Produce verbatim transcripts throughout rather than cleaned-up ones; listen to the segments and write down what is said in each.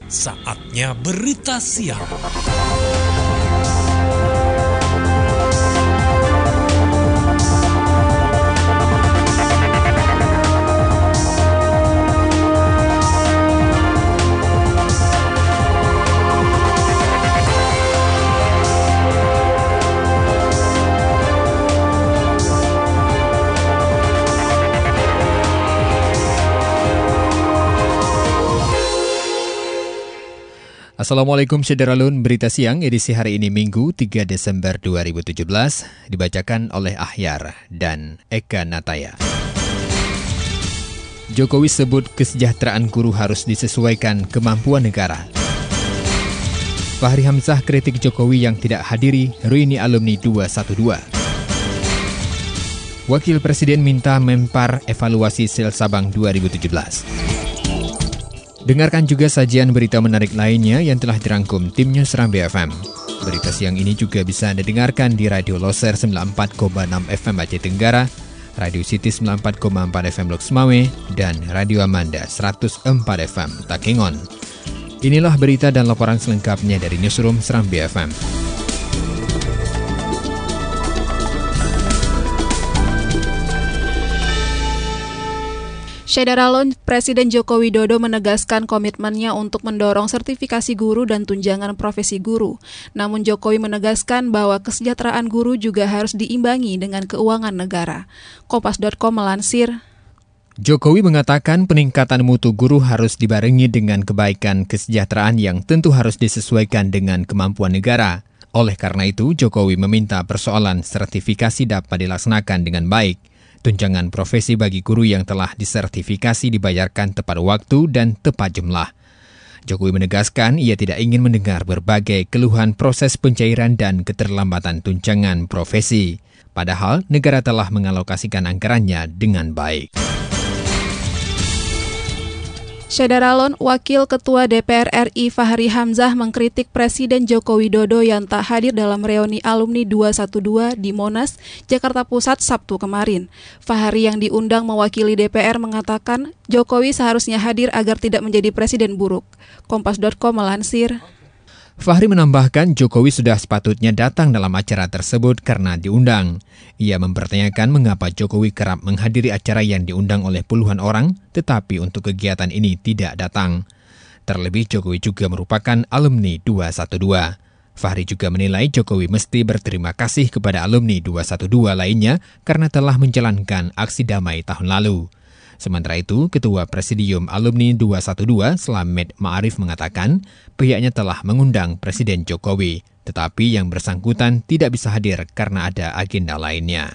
Saatnya berita siang. Assalamualaikum Syederalun, berita siang edisi hari ini Minggu tiga Desember dua ribu tujuh belas dibacakan oleh Ahyar dan Eka Nataya. Jokowi sebut kesejahteraan guru harus disesuaikan kemampuan negara. Fahri Hamzah kritik Jokowi yang tidak hadiri reuni alumni dua satu dua. Wakil Presiden minta Menpar evaluasi Sel Sabang dua ribu tujuh belas. Dengarkan juga sajian berita menarik lainnya yang telah dirangkum tim News Rambi F M. Berita siang ini juga bisa Anda dengarkan di Radio Loser sembilan puluh empat koma enam F M Aceh Tenggara, Radio City sembilan puluh empat koma empat F M Lok Semawe, dan Radio Amanda seratus empat F M Takengon. Inilah berita dan laporan selengkapnya dari Newsroom Serambi F M. Syederalun, Presiden Joko Widodo menegaskan komitmennya untuk mendorong sertifikasi guru dan tunjangan profesi guru. Namun Jokowi menegaskan bahwa kesejahteraan guru juga harus diimbangi dengan keuangan negara. Kompas titik com melansir, Jokowi mengatakan peningkatan mutu guru harus dibarengi dengan kebaikan kesejahteraan yang tentu harus disesuaikan dengan kemampuan negara. Oleh karena itu, Jokowi meminta persoalan sertifikasi dapat dilaksanakan dengan baik. Tunjangan profesi bagi guru yang telah disertifikasi dibayarkan tepat waktu dan tepat jumlah. Jokowi menegaskan ia tidak ingin mendengar berbagai keluhan proses pencairan dan keterlambatan tunjangan profesi. Padahal negara telah mengalokasikan anggarannya dengan baik. Syederalun, Wakil Ketua D P R R I Fahri Hamzah mengkritik Presiden Joko Widodo yang tak hadir dalam reuni alumni dua satu dua di Monas, Jakarta Pusat Sabtu kemarin. Fahri yang diundang mewakili D P R mengatakan Jokowi seharusnya hadir agar tidak menjadi presiden buruk. Kompas titik com melansir, Fahri menambahkan Jokowi sudah sepatutnya datang dalam acara tersebut karena diundang. Ia mempertanyakan mengapa Jokowi kerap menghadiri acara yang diundang oleh puluhan orang, tetapi untuk kegiatan ini tidak datang. Terlebih Jokowi juga merupakan alumni dua satu dua. Fahri juga menilai Jokowi mesti berterima kasih kepada alumni dua satu dua lainnya karena telah menjalankan aksi damai tahun lalu. Sementara itu, Ketua Presidium Alumni dua satu dua, Slamet Ma'arif mengatakan pihaknya telah mengundang Presiden Jokowi, tetapi yang bersangkutan tidak bisa hadir karena ada agenda lainnya.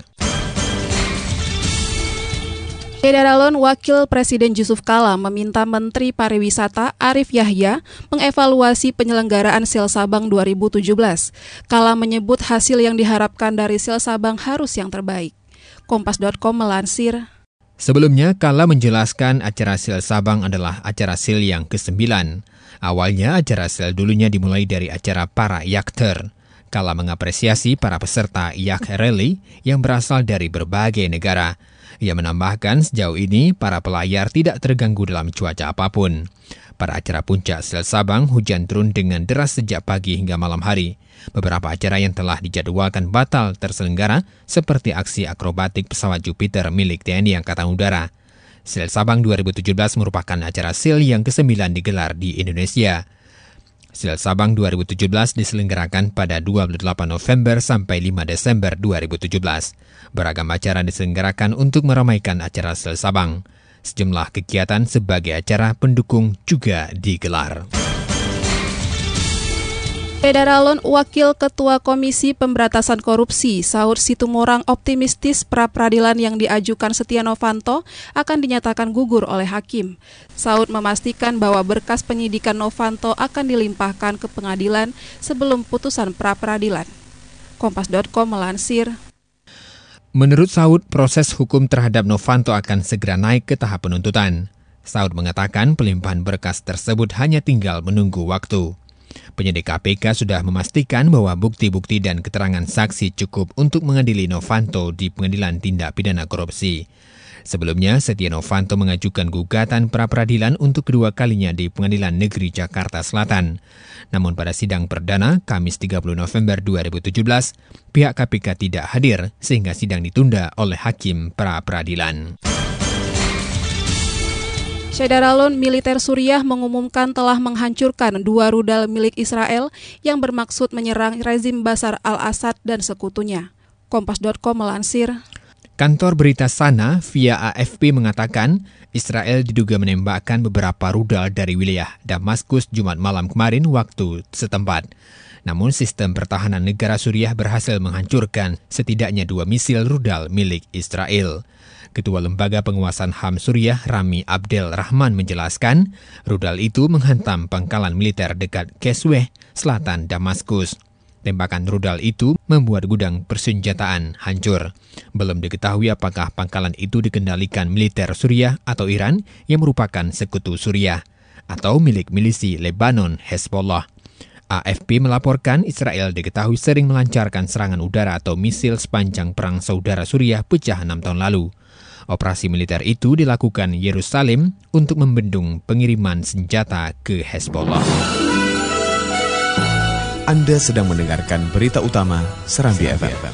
Syederalun, Wakil Presiden Yusuf Kala meminta Menteri Pariwisata Arif Yahya mengevaluasi penyelenggaraan Sel Sabang dua ribu tujuh belas. Kala menyebut hasil yang diharapkan dari Sel Sabang harus yang terbaik. Kompas titik com melansir, Sebelumnya, Kala menjelaskan acara Sel Sabang adalah acara Sel yang kesembilan. Awalnya, acara Sel dulunya dimulai dari acara para yakter. Kala mengapresiasi para peserta Yak Rally yang berasal dari berbagai negara. Ia menambahkan sejauh ini para pelayar tidak terganggu dalam cuaca apapun. Pada acara puncak Sel Sabang, hujan turun dengan deras sejak pagi hingga malam hari. Beberapa acara yang telah dijadwalkan batal terselenggara, seperti aksi akrobatik pesawat Jupiter milik T N I Angkatan Udara. Sel Sabang dua ribu tujuh belas merupakan acara Sel yang kesembilan digelar di Indonesia. Sel Sabang dua ribu tujuh belas diselenggarakan pada dua puluh delapan November sampai lima Desember dua ribu tujuh belas. Beragam acara diselenggarakan untuk meramaikan acara Sel Sabang. Sejumlah kegiatan sebagai acara pendukung juga digelar. Syederalun, Wakil Ketua Komisi Pemberantasan Korupsi Saud Situmorang optimistis pra-peradilan yang diajukan Setia Novanto akan dinyatakan gugur oleh hakim. Saud memastikan bahwa berkas penyidikan Novanto akan dilimpahkan ke pengadilan sebelum putusan pra-peradilan. Kompas titik com melansir, Menurut Saud, proses hukum terhadap Novanto akan segera naik ke tahap penuntutan. Saud mengatakan pelimpahan berkas tersebut hanya tinggal menunggu waktu. Penyidik K P K sudah memastikan bahwa bukti-bukti dan keterangan saksi cukup untuk mengadili Novanto di Pengadilan Tindak Pidana Korupsi. Sebelumnya, Setia Novanto mengajukan gugatan pra-peradilan untuk kedua kalinya di Pengadilan Negeri Jakarta Selatan. Namun pada sidang perdana, Kamis tiga puluh November dua ribu tujuh belas, pihak K P K tidak hadir sehingga sidang ditunda oleh hakim pra-peradilan. Syederalun militer Suriah mengumumkan telah menghancurkan dua rudal milik Israel yang bermaksud menyerang rezim Bashar al-Assad dan sekutunya. Kompas titik com melansir. Kantor berita Sana via A F P mengatakan Israel diduga menembakkan beberapa rudal dari wilayah Damaskus Jumat malam kemarin waktu setempat. Namun sistem pertahanan negara Suriah berhasil menghancurkan setidaknya dua misil rudal milik Israel. Ketua Lembaga Penguasaan H A M Suriah Rami Abdel Rahman menjelaskan rudal itu menghantam pangkalan militer dekat Kesweh, selatan Damaskus. Tembakan rudal itu membuat gudang persenjataan hancur. Belum diketahui apakah pangkalan itu dikendalikan militer Suriah atau Iran yang merupakan sekutu Suriah, atau milik milisi Lebanon Hezbollah. A F P melaporkan Israel diketahui sering melancarkan serangan udara atau misil sepanjang Perang Saudara Suriah pecah enam tahun lalu. Operasi militer itu dilakukan Yerusalem untuk membendung pengiriman senjata ke Hezbollah. Anda sedang mendengarkan berita utama Serambi F M.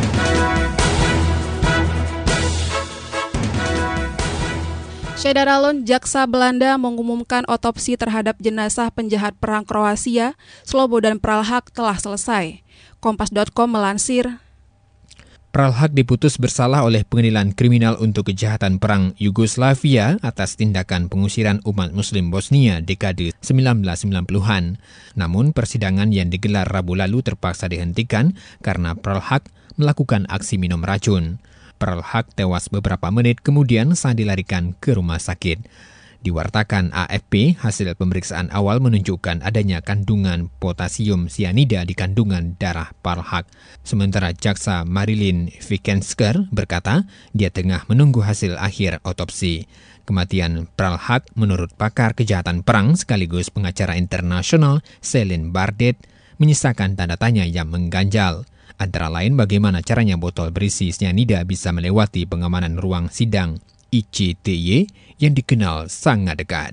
Syederalun, Jaksa Belanda mengumumkan otopsi terhadap jenazah penjahat perang Kroasia, Slobodan Praljak telah selesai. Kompas titik com melansir. Praljak diputus bersalah oleh Pengadilan Kriminal untuk Kejahatan Perang Yugoslavia atas tindakan pengusiran umat Muslim Bosnia dekade sembilan belas sembilan puluhan. Namun persidangan yang digelar Rabu lalu terpaksa dihentikan karena Praljak melakukan aksi minum racun. Praljak tewas beberapa menit kemudian saat dilarikan ke rumah sakit. Diwartakan A F P, hasil pemeriksaan awal menunjukkan adanya kandungan potasium sianida di kandungan darah Praljak. Sementara Jaksa Marilyn Vikensker berkata, dia tengah menunggu hasil akhir otopsi. Kematian Praljak menurut pakar kejahatan perang sekaligus pengacara internasional Celine Bardet menyisakan tanda tanya yang mengganjal. Antara lain bagaimana caranya botol berisi sianida bisa melewati pengamanan ruang sidang I C T Y yang dikenal sangat dekat.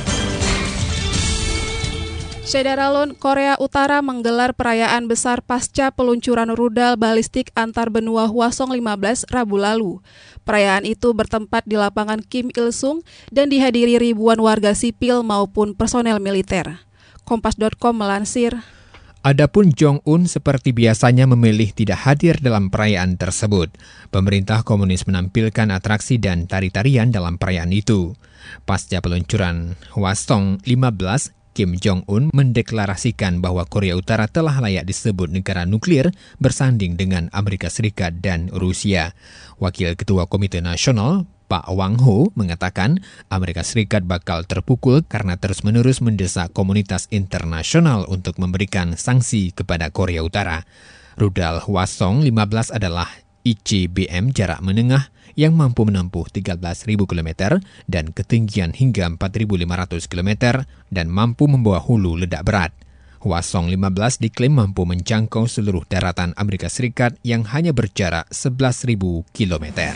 Syederalun, Korea Utara menggelar perayaan besar pasca peluncuran rudal balistik antar benua Hwasong lima belas Rabu lalu. Perayaan itu bertempat di lapangan Kim Il-sung dan dihadiri ribuan warga sipil maupun personel militer. Kompas titik com melansir. Adapun Jong-un seperti biasanya memilih tidak hadir dalam perayaan tersebut. Pemerintah komunis menampilkan atraksi dan tari-tarian dalam perayaan itu. Pasca peluncuran Hwasong lima belas, Kim Jong-un mendeklarasikan bahwa Korea Utara telah layak disebut negara nuklir bersanding dengan Amerika Serikat dan Rusia. Wakil Ketua Komite Nasional Pak Wang Ho mengatakan Amerika Serikat bakal terpukul karena terus-menerus mendesak komunitas internasional untuk memberikan sanksi kepada Korea Utara. Rudal Hwasong lima belas adalah I C B M jarak menengah yang mampu menempuh tiga belas ribu kilometer dan ketinggian hingga empat ribu lima ratus kilometer dan mampu membawa hulu ledak berat. Hwasong lima belas diklaim mampu menjangkau seluruh daratan Amerika Serikat yang hanya berjarak sebelas ribu kilometer.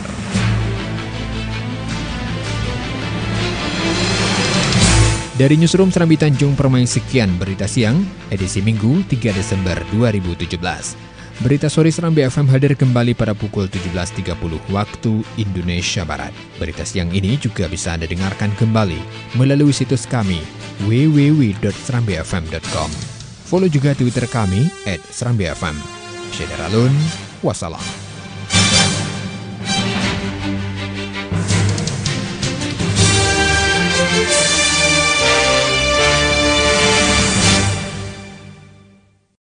Dari Newsroom Serambi Tanjung Permai sekian berita siang, edisi Minggu tiga Desember dua ribu tujuh belas. Berita sore Serambi F M hadir kembali pada pukul tujuh belas tiga puluh waktu Indonesia Barat. Berita siang ini juga bisa Anda dengarkan kembali melalui situs kami w w w dot serambi f m dot com. Follow juga Twitter kami at serambi f m. Syederalun, wassalam.